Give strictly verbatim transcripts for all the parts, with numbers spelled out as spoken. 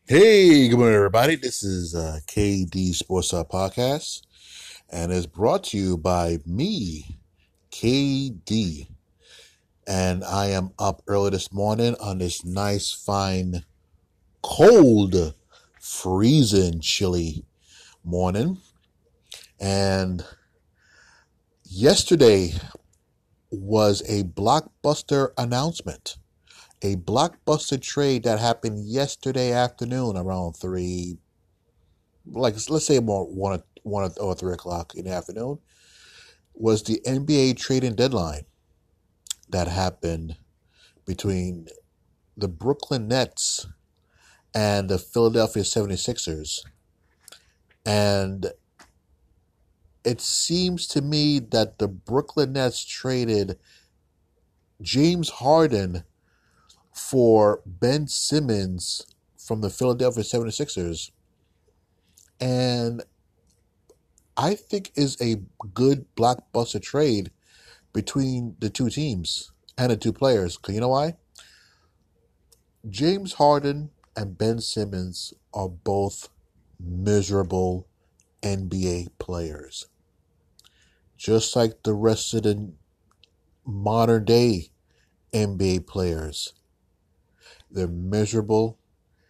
Hey, good morning, everybody. This is uh, K D Sports Talk Podcast, and it's brought to you by me, K D. And I am up early this morning on this nice, fine, cold, freezing, chilly morning. And yesterday was a blockbuster announcement, a blockbuster trade that happened yesterday afternoon around three, like let's say about one, one or three o'clock in the afternoon, was the N B A trading deadline that happened between the Brooklyn Nets and the Philadelphia seventy-sixers. And it seems to me that the Brooklyn Nets traded James Harden for Ben Simmons from the Philadelphia seventy-sixers. And I think is a good blockbuster trade between the two teams and the two players. Because you know why? James Harden and Ben Simmons are both miserable N B A players. Just like the rest of the modern day N B A players. They're miserable.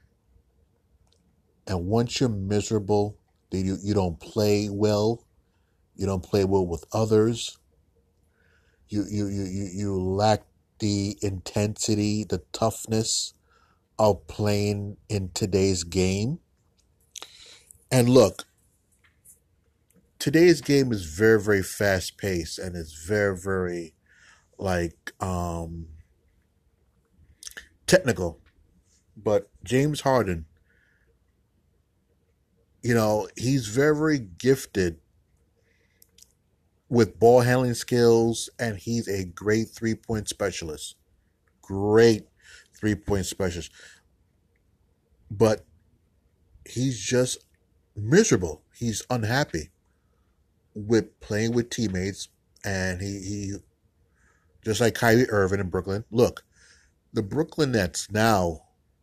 And once you're miserable, you, you don't play well. You don't play well with others. You, you, you, you, you lack the intensity, the toughness of playing in today's game. And look, today's game is very, very fast paced and it's very, very like um technical. But James Harden, you know, he's very, very gifted with ball handling skills and he's a great three point specialist. Great three point specialist. But he's just miserable. He's unhappy with playing with teammates, and he, he just like Kyrie Irving in Brooklyn. Look, the Brooklyn Nets now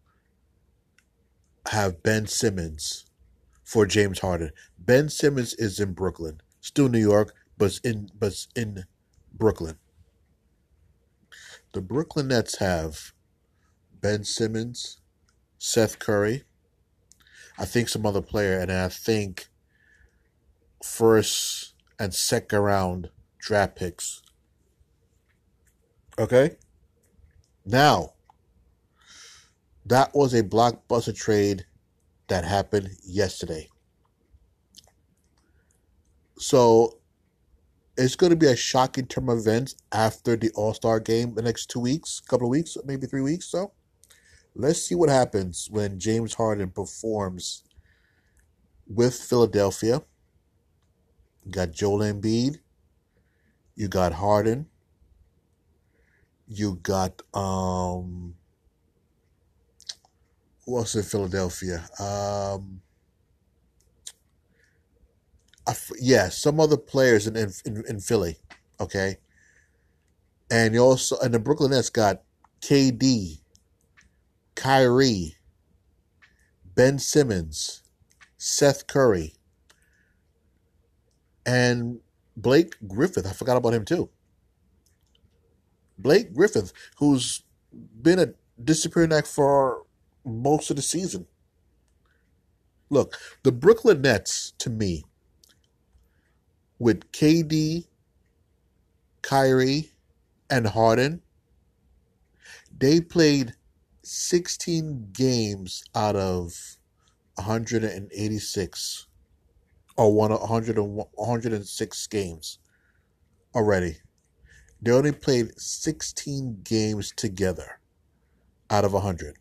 have Ben Simmons for James Harden. Ben Simmons is in Brooklyn, still New York, but in but in Brooklyn. The Brooklyn Nets have Ben Simmons, Seth Curry, I think some other player, and I think first and second round draft picks. Okay? Now, that was a blockbuster trade that happened yesterday. So, it's going to be a shocking turn of events after the All-Star game the next two weeks, couple of weeks, maybe three weeks. So, let's see what happens when James Harden performs with Philadelphia. You got Joel Embiid. You got Harden. You got um who else in Philadelphia? Um I, yeah, some other players in, in in Philly. Okay. And you also and the Brooklyn Nets got K D, Kyrie, Ben Simmons, Seth Curry, and Blake Griffith. I forgot about him too. Blake Griffith, who's been a disappearing act for most of the season. Look, the Brooklyn Nets, to me, with K D, Kyrie, and Harden, they played sixteen games out of one hundred eighty-six, or one hundred, one hundred six games already. They only played sixteen games together out of one hundred.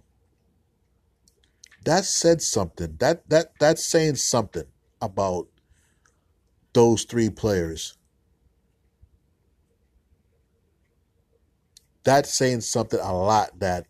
That said something. That that that's saying something about those three players. That's saying something a lot, that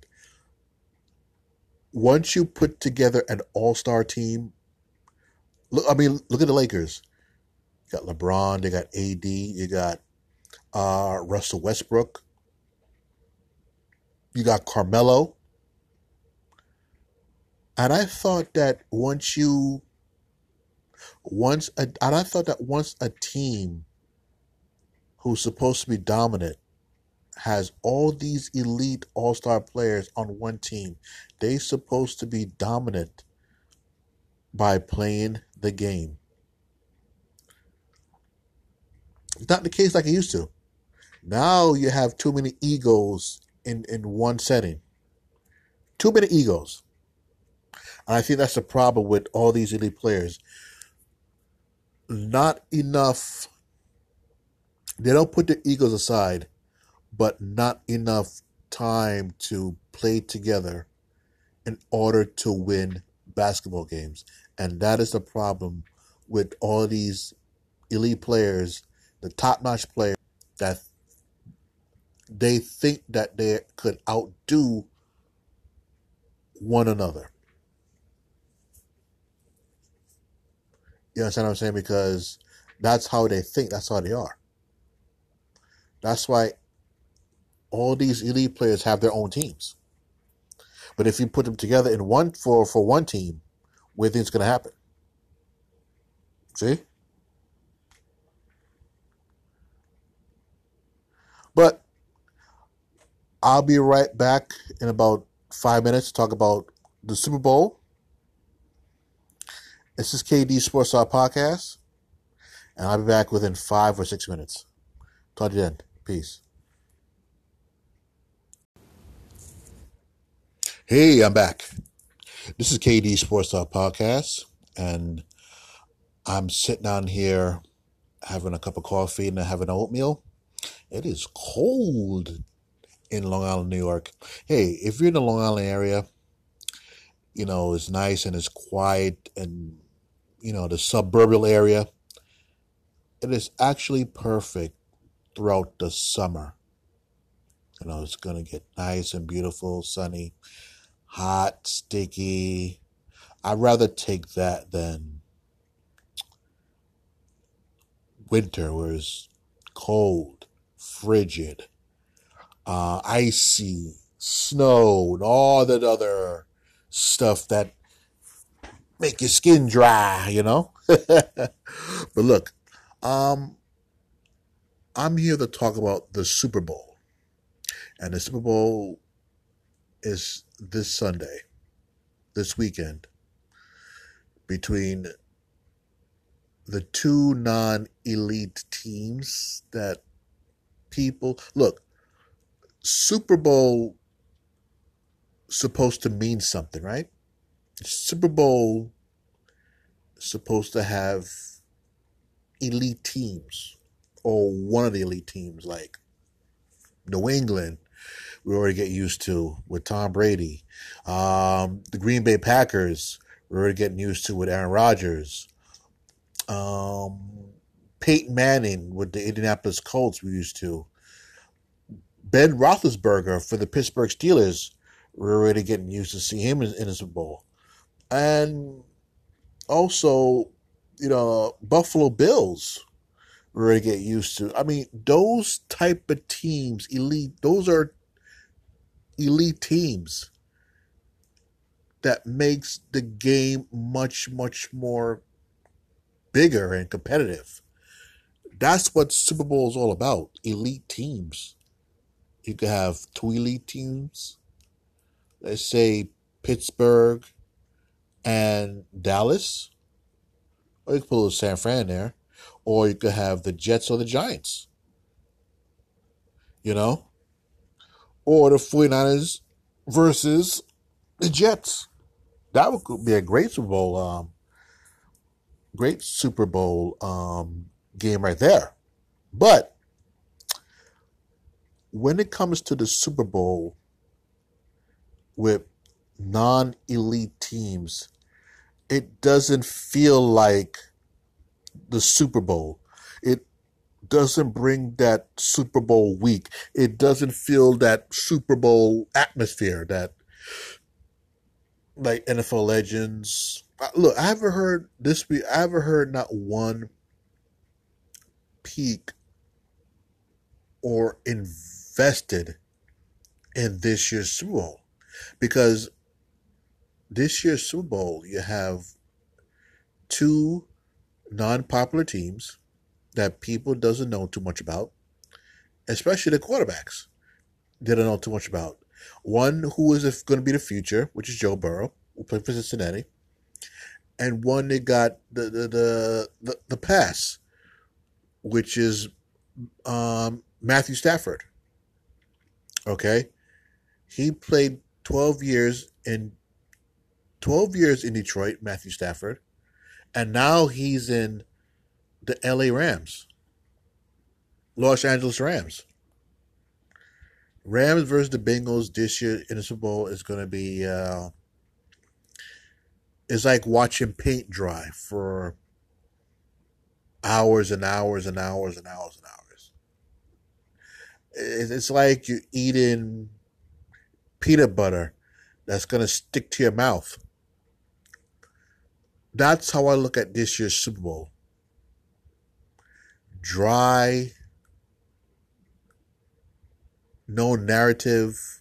once you put together an all-star team, look I mean, look at the Lakers. You got LeBron, they got A D, you got uh, Russell Westbrook, you got Carmelo, And I thought that once you, once, a, and I thought that once a team who's supposed to be dominant has all these elite all-star players on one team, they supposed to be dominant by playing the game. It's not the case like it used to. Now you have too many egos in, in one setting. Too many egos. And I think that's the problem with all these elite players. Not enough. They don't put their egos aside, but not enough time to play together in order to win basketball games. And that is the problem with all these elite players, the top-notch players, that they think that they could outdo one another. You understand what I'm saying? Because that's how they think. That's how they are. That's why all these elite players have their own teams. But if you put them together in one for, for one team, where things going to happen? See? But I'll be right back in about five minutes to talk about the Super Bowl. This is K D Sports Talk Podcast, and I'll be back within five or six minutes. Talk to you then. Peace. Hey, I'm back. This is K D Sports Talk Podcast, and I'm sitting down here having a cup of coffee and having oatmeal. It is cold in Long Island, New York. Hey, if you're in the Long Island area, you know, it's nice and it's quiet and, you know, the suburban area, it is actually perfect throughout the summer. You know, it's going to get nice and beautiful, sunny, hot, sticky. I'd rather take that than winter, where it's cold, frigid, uh, icy, snow, and all that other stuff that make your skin dry, you know? But look, um, I'm here to talk about the Super Bowl. And the Super Bowl is this Sunday, this weekend, between the two non-elite teams that people... Look, Super Bowl supposed to mean something, right? Super Bowl supposed to have elite teams, or one of the elite teams, like New England. We already get used to with Tom Brady. Um, the Green Bay Packers, we're already getting used to with Aaron Rodgers. Um, Peyton Manning with the Indianapolis Colts, we used to. Ben Roethlisberger for the Pittsburgh Steelers, we're already getting used to see him in, in the Super Bowl. And also, you know, Buffalo Bills, we're already getting used to. I mean, those type of teams, elite, those are elite teams that makes the game much, much more bigger and competitive. That's what Super Bowl is all about, elite teams. You could have two elite teams, let's say Pittsburgh and Dallas, or you could put a little San Fran there, or you could have the Jets or the Giants, you know, or the 49ers versus the Jets. That would be a great Super Bowl, um, great Super Bowl um, game right there. But when it comes to the Super Bowl with non-elite teams, it doesn't feel like the Super Bowl. It doesn't bring that Super Bowl week. It doesn't feel that Super Bowl atmosphere that, like, N F L legends. Look, I haven't heard this week. I haven't heard not one peak or invested in this year's Super Bowl, because this year's Super Bowl, you have two non-popular teams that people doesn't know too much about, especially the quarterbacks. They don't know too much about. One who is going to be the future, which is Joe Burrow, who played for Cincinnati, and one that got the the the, the, the pass, which is um, Matthew Stafford. Okay, he played twelve years in twelve years in Detroit, Matthew Stafford, and now he's in the L A Rams, Los Angeles Rams. Rams versus the Bengals this year in the Super Bowl is going to be uh, it's like watching paint dry for hours and hours and hours and hours and hours. It's like you're eating peanut butter that's going to stick to your mouth. That's how I look at this year's Super Bowl. Dry, no narrative,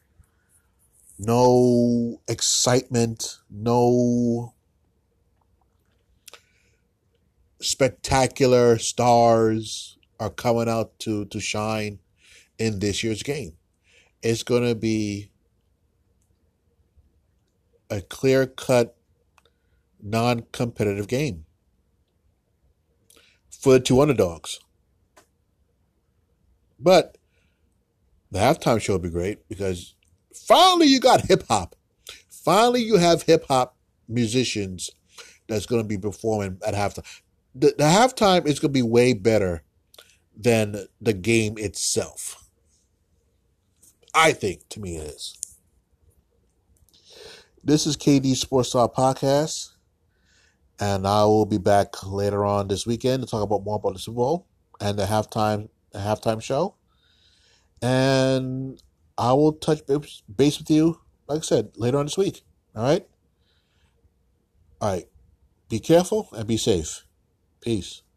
no excitement, no spectacular stars are coming out to, to shine in this year's game. It's going to be a clear-cut, non-competitive game for the two underdogs. But the halftime show will be great because finally you got hip-hop. Finally you have hip-hop musicians that's going to be performing at halftime. The, the halftime is going to be way better than the game itself. I think, to me, it is. This is K D Sports Talk Podcast, and I will be back later on this weekend to talk about more about the Super Bowl and the halftime the halftime show. And I will touch base with you, like I said, later on this week. All right? All right. Be careful and be safe. Peace.